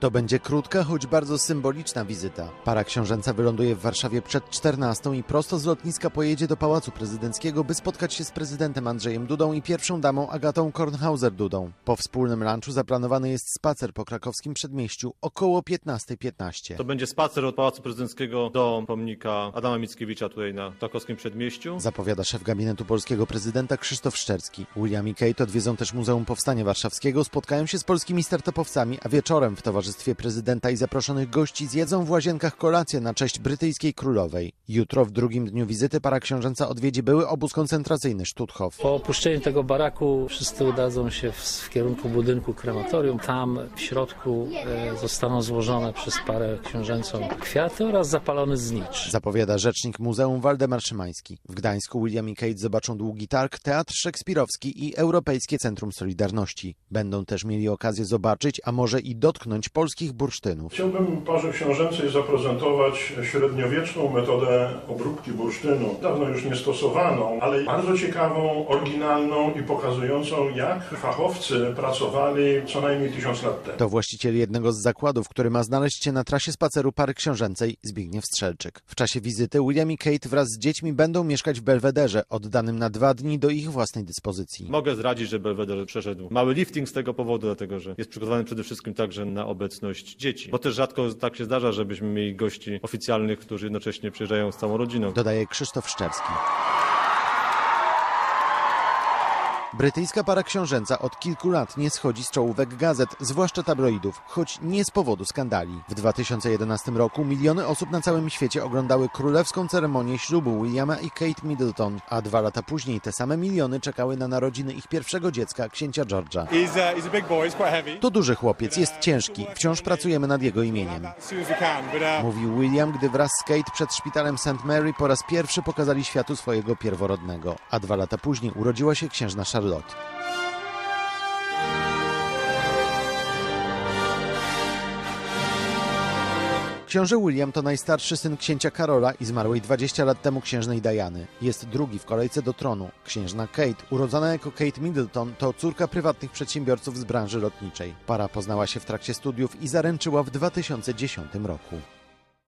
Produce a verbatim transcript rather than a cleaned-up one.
To będzie krótka, choć bardzo symboliczna wizyta. Para książęca wyląduje w Warszawie przed czternastą i prosto z lotniska pojedzie do Pałacu Prezydenckiego, by spotkać się z prezydentem Andrzejem Dudą i pierwszą damą Agatą Kornhauser-Dudą. Po wspólnym lunchu zaplanowany jest spacer po krakowskim przedmieściu około piętnasta piętnaście. To będzie spacer od Pałacu Prezydenckiego do pomnika Adama Mickiewicza tutaj na krakowskim przedmieściu. Zapowiada szef gabinetu polskiego prezydenta Krzysztof Szczerski. William i Kate odwiedzą też Muzeum Powstania Warszawskiego, spotkają się z polskimi startupowcami, a wieczorem w towarzystwie prezydenta i zaproszonych gości zjedzą w Łazienkach kolację na cześć brytyjskiej królowej. Jutro, w drugim dniu wizyty, para książęca odwiedzi były obóz koncentracyjny Stutthof. Po opuszczeniu tego baraku wszyscy udadzą się w, w kierunku budynku krematorium. Tam w środku e, zostaną złożone przez parę książęcą kwiaty oraz zapalony znicz. Zapowiada rzecznik muzeum Waldemar Szymański. W Gdańsku William i Kate zobaczą długi targ, teatr szekspirowski i Europejskie Centrum Solidarności. Będą też mieli okazję zobaczyć, a może i dotknąć polskich bursztynów. Chciałbym parze książęcej zaprezentować średniowieczną metodę obróbki bursztynu. Dawno już niestosowaną, ale bardzo ciekawą, oryginalną i pokazującą, jak fachowcy pracowali co najmniej tysiąc lat temu. To właściciel jednego z zakładów, który ma znaleźć się na trasie spaceru pary książęcej, Zbigniew Strzelczyk. W czasie wizyty William i Kate wraz z dziećmi będą mieszkać w Belwederze, oddanym na dwa dni do ich własnej dyspozycji. Mogę zdradzić, że Belweder przeszedł mały lifting z tego powodu, dlatego że jest przygotowany przede wszystkim także na obecność dzieci. Bo też rzadko tak się zdarza, żebyśmy mieli gości oficjalnych, którzy jednocześnie przyjeżdżają z całą rodziną. Dodaje Krzysztof Szczerski. Brytyjska para książęca od kilku lat nie schodzi z czołówek gazet, zwłaszcza tabloidów, choć nie z powodu skandali. W dwa tysiące jedenastym roku miliony osób na całym świecie oglądały królewską ceremonię ślubu Williama i Kate Middleton, a dwa lata później te same miliony czekały na narodziny ich pierwszego dziecka, księcia George'a. To duży chłopiec, jest ciężki, wciąż pracujemy nad jego imieniem. Mówił William, gdy wraz z Kate przed szpitalem Saint Mary po raz pierwszy pokazali światu swojego pierworodnego, a dwa lata później urodziła się księżna Charlotte. Książę William to najstarszy syn księcia Karola i zmarłej dwadzieścia lat temu księżnej Diany. Jest drugi w kolejce do tronu. Księżna Kate, urodzona jako Kate Middleton, to córka prywatnych przedsiębiorców z branży lotniczej. Para poznała się w trakcie studiów i zaręczyła w dwa tysiące dziesiątym roku.